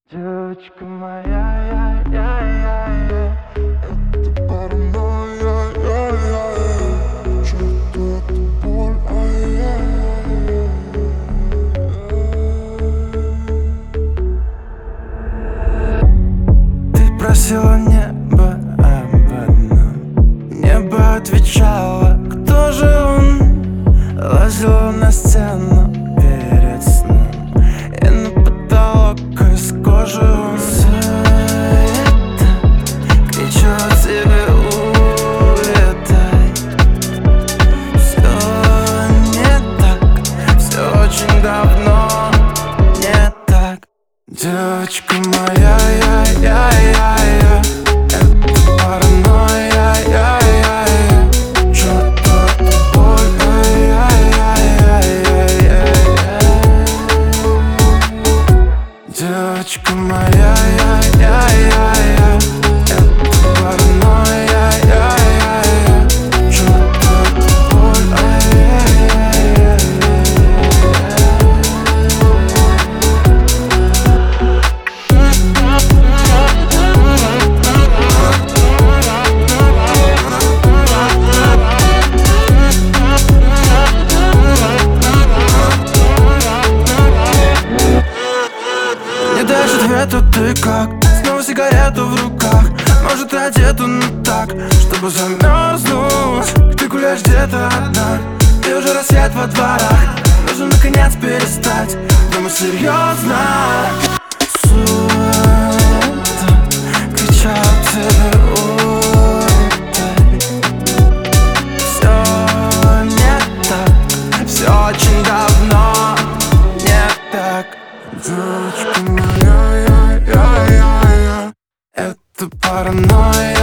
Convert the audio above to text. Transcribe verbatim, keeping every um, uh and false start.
Девочка моя, я, я, я, я. Это паранойя, я, я, я. Черт, это боль, ай-яй-яй. Ты просила небо об одном, небо отвечало, кто же он? Лазила на стену перед сном, и на потолок из кожи он. Кричу тебе: улетай. Все не так, все очень давно не так. Девочка моя, я, я, я, я. Это паранойя, я, я, я. Чёрт, это боль, я, я, я, я, я. Девочка моя, я, я, я, я. Это паранойя, я, я, я. Чёрт, это боль, я, я, я, я. Не даешь ответа, ты как? Снова сигарету в руках. Может, одету, но так, чтобы замерзнуть. Ты гуляешь где-то одна, и уже рассвет во дворах. Нужно наконец перестать думать серьезно. Суета, кричал тебе: улетай. Все не так, все очень давно не так. Девочка моя, я, я, я, я. Это паранойя.